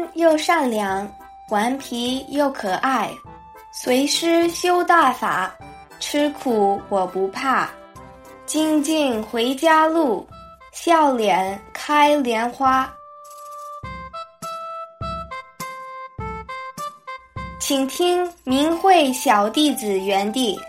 又善良，顽皮又可爱，随师修大法，吃苦我不怕。精进回家路，笑脸开莲花。请听明慧小弟子园地。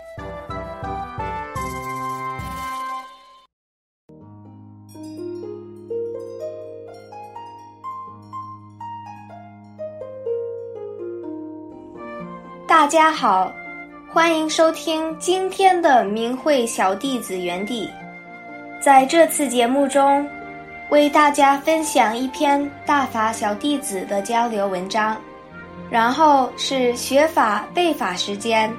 大家好，欢迎收听今天的明慧小弟子园地。在这次节目中，为大家分享一篇大法小弟子的交流文章，然后是学法背法时间。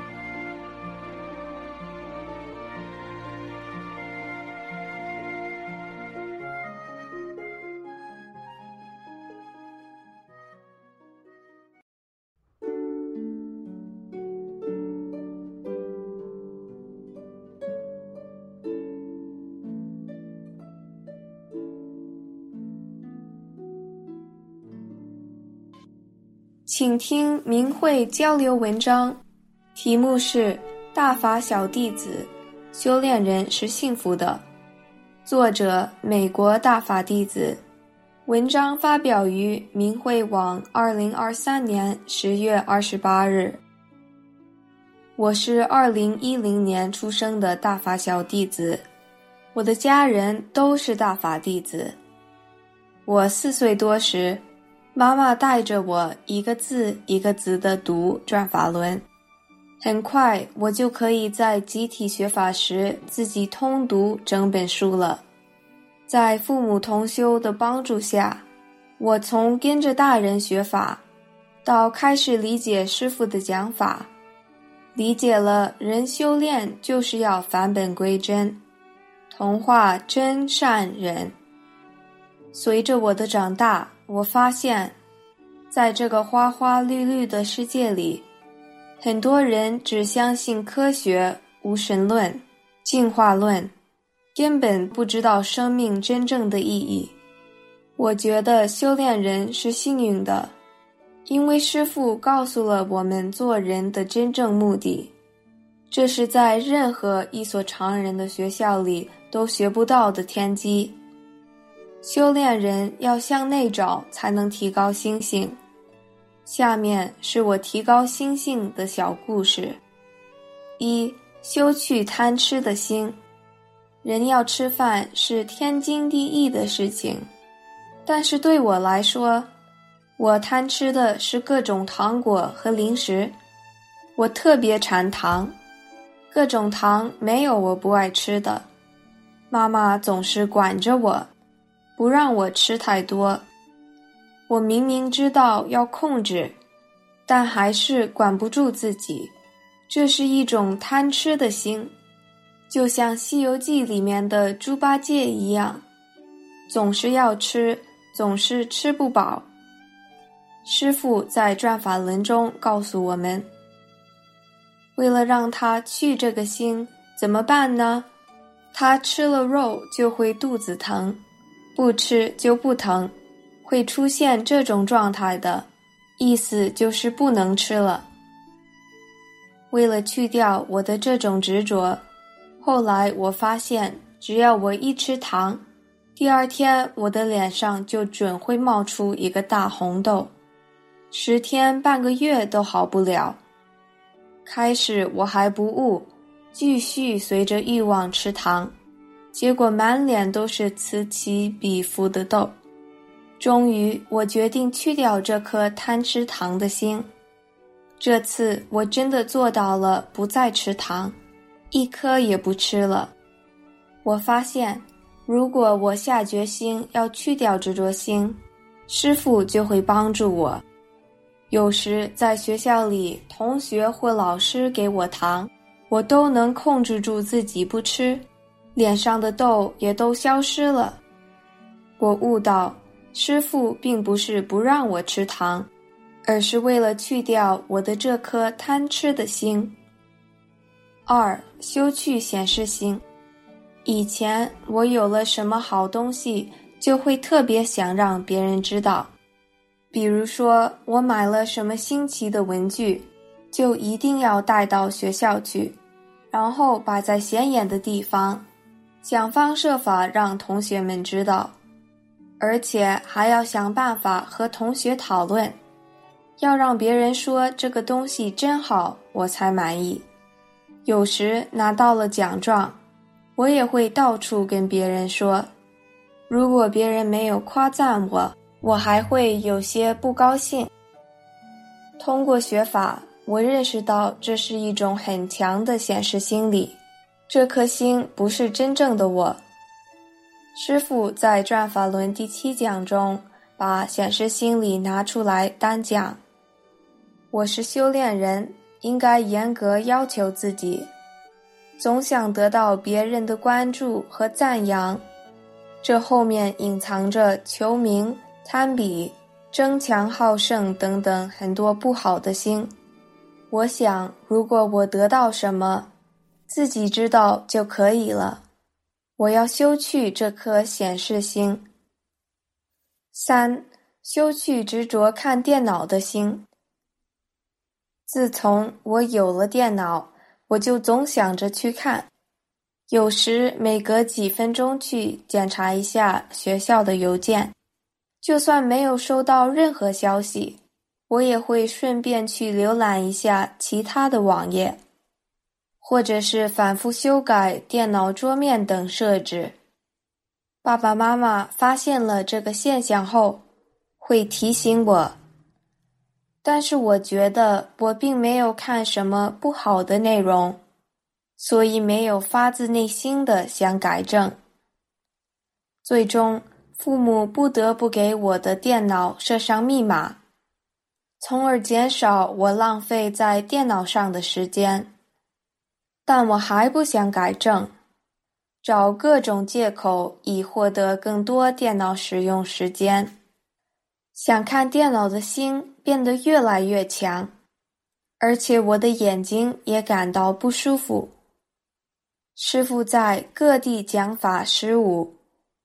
请听明慧交流文章，题目是大法小弟子，修炼人是幸福的，作者美国大法弟子，文章发表于明慧网2023年10月28日。我是2010年出生的大法小弟子，我的家人都是大法弟子。我4岁多时，妈妈带着我一个字一个字地读转法轮，很快我就可以在集体学法时自己通读整本书了。在父母同修的帮助下，我从跟着大人学法，到开始理解师父的讲法，理解了人修炼就是要返本归真，同化真善忍。随着我的长大，我发现在这个花花绿绿的世界里，很多人只相信科学、无神论、进化论，根本不知道生命真正的意义。我觉得修炼人是幸运的，因为师父告诉了我们做人的真正目的，这是在任何一所常人的学校里都学不到的天机。修炼人要向内找才能提高心性。下面是我提高心性的小故事。1. 修去贪吃的心。人要吃饭是天经地义的事情，但是对我来说，我贪吃的是各种糖果和零食。我特别馋糖，各种糖没有我不爱吃的。妈妈总是管着我，不让我吃太多。我明明知道要控制，但还是管不住自己，这是一种贪吃的心，就像《西游记》里面的猪八戒一样，总是要吃，总是吃不饱。师父在转法轮中告诉我们，为了让他去这个心，怎么办呢？他吃了肉就会肚子疼，不吃就不疼，会出现这种状态的，意思就是不能吃了。为了去掉我的这种执着，后来我发现，只要我一吃糖，第二天我的脸上就准会冒出一个大红痘，10天半个月都好不了。开始我还不悟，继续随着欲望吃糖，结果满脸都是此起彼伏的痘。终于我决定去掉这颗贪吃糖的心。这次我真的做到了不再吃糖，一颗也不吃了。我发现，如果我下决心要去掉执着心，师父就会帮助我。有时在学校里，同学或老师给我糖，我都能控制住自己不吃，脸上的痘也都消失了。我悟到，师父并不是不让我吃糖，而是为了去掉我的这颗贪吃的心。2. 修去显示心。以前我有了什么好东西，就会特别想让别人知道。 比如说，我买了什么新奇的文具，就一定要带到学校去，然后摆在显眼的地方，想方设法让同学们知道，而且还要想办法和同学讨论，要让别人说这个东西真好，我才满意。有时拿到了奖状，我也会到处跟别人说，如果别人没有夸赞我，我还会有些不高兴。通过学法，我认识到这是一种很强的显示心理，这颗心不是真正的我。师父在转法轮第7讲中把显示心理拿出来单讲，我是修炼人，应该严格要求自己，总想得到别人的关注和赞扬，这后面隐藏着求名、贪比、争强好胜等等很多不好的心。我想，如果我得到什么，自己知道就可以了。我要修去这颗显示心。3. 修去执着看电脑的心。自从我有了电脑，我就总想着去看，有时每隔几分钟去检查一下学校的邮件，就算没有收到任何消息，我也会顺便去浏览一下其他的网页，或者是反复修改电脑桌面等设置。爸爸妈妈发现了这个现象后，会提醒我，但是我觉得我并没有看什么不好的内容，所以没有发自内心的想改正。最终，父母不得不给我的电脑设上密码，从而减少我浪费在电脑上的时间。但我还不想改正，找各种借口以获得更多电脑使用时间。想看电脑的心变得越来越强，而且我的眼睛也感到不舒服。师父在各地讲法15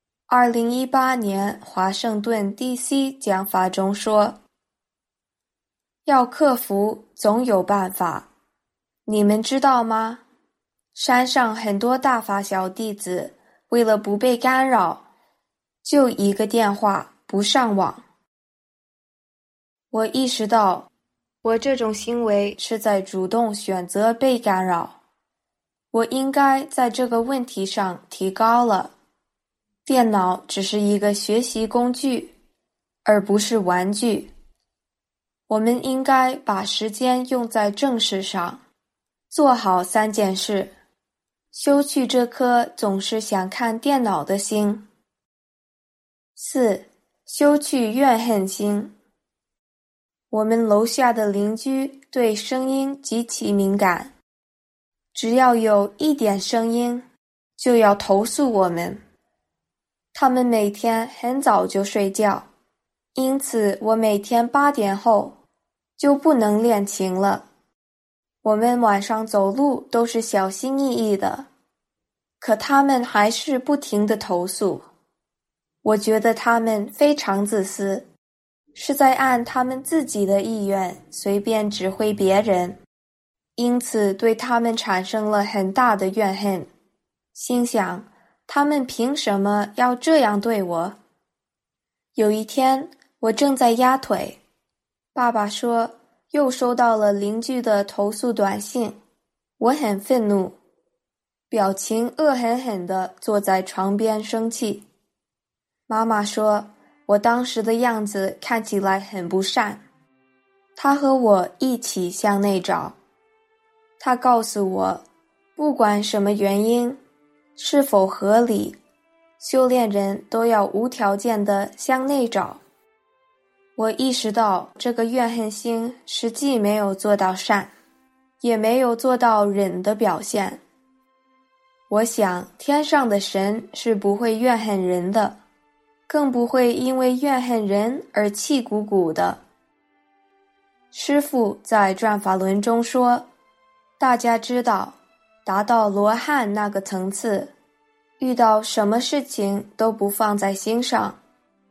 2018年华盛顿 DC 讲法中说，要克服总有办法，你们知道吗？山上很多大法小弟子为了不被干扰，就一个电话不上网。我意识到，我这种行为是在主动选择被干扰，我应该在这个问题上提高了。电脑只是一个学习工具，而不是玩具。我们应该把时间用在正事上，做好3件事，修去这颗总是想看电脑的心。4. 修去怨恨心。我们楼下的邻居对声音极其敏感，只要有一点声音，就要投诉我们。他们每天很早就睡觉，因此我每天8点后就不能练琴了。我们晚上走路都是小心翼翼的，可他们还是不停地投诉。我觉得他们非常自私，是在按他们自己的意愿随便指挥别人，因此对他们产生了很大的怨恨，心想他们凭什么要这样对我？有一天，我正在压腿，爸爸说又收到了邻居的投诉短信，我很愤怒，表情恶狠狠地坐在床边生气。妈妈说我当时的样子看起来很不善，她和我一起向内找。她告诉我，不管什么原因，是否合理，修炼人都要无条件地向内找。我意识到这个怨恨心实际没有做到善，也没有做到忍的表现。我想天上的神是不会怨恨人的，更不会因为怨恨人而气鼓鼓的。师父在转法轮中说，大家知道，达到罗汉那个层次，遇到什么事情都不放在心上，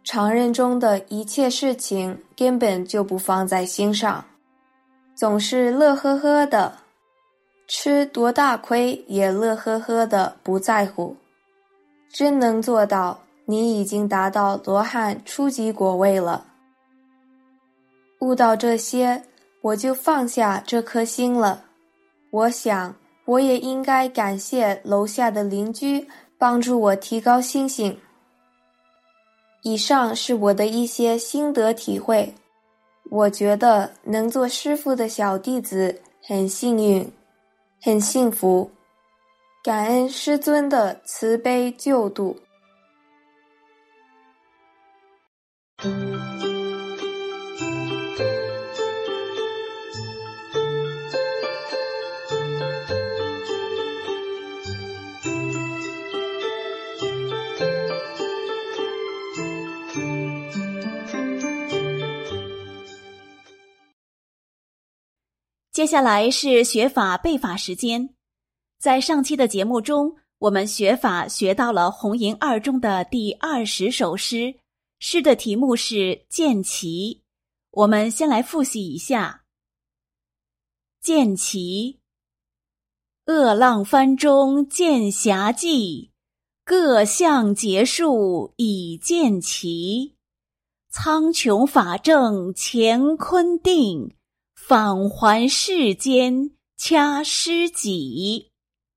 常人中的一切事情根本就不放在心上，总是乐呵呵的，吃多大亏也乐呵呵的不在乎。真能做到，你已经达到罗汉初级果位了。悟到这些，我就放下这颗心了。我想，我也应该感谢楼下的邻居帮助我提高心性。以上是我的一些心得体会，我觉得能做师父的小弟子很幸运，很幸福，感恩师尊的慈悲救度。 接下来是学法背法时间。在上期的节目中，我们学法学到了红银二中的第20首诗，诗的题目是剑旗。我们先来复习一下。剑旗，恶浪翻中剑侠迹，各项结束已见齐。苍穹法正乾坤定，返还世间掐尸己。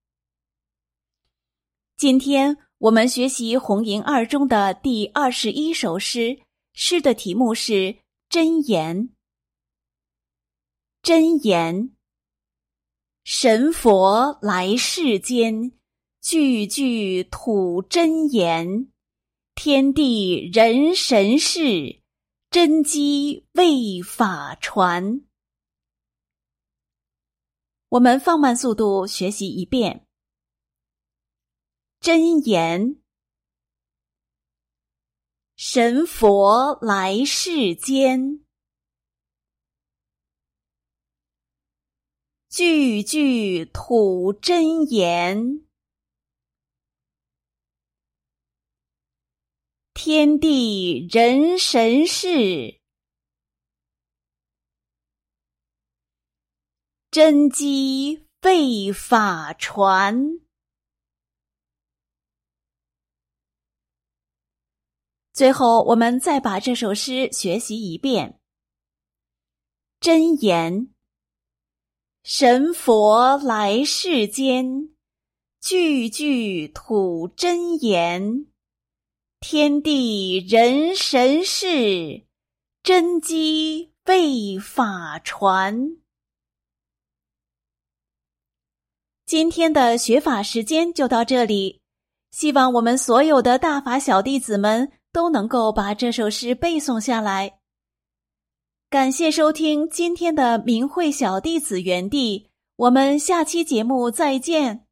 今天我们学习红银二中的第21首诗，诗的题目是真言。真言，神佛来世间，句句吐真言，天地人神事，真机为法传。我们放慢速度学习一遍。真言，神佛来世间，句句吐真言，天地人神事，真机为法传。最后，我们再把这首诗学习一遍。真言，神佛来世间，句句吐真言，天地人神事，真机为法传。今天的学法时间就到这里，希望我们所有的大法小弟子们都能够把这首诗背诵下来。感谢收听今天的明慧小弟子园地，我们下期节目再见。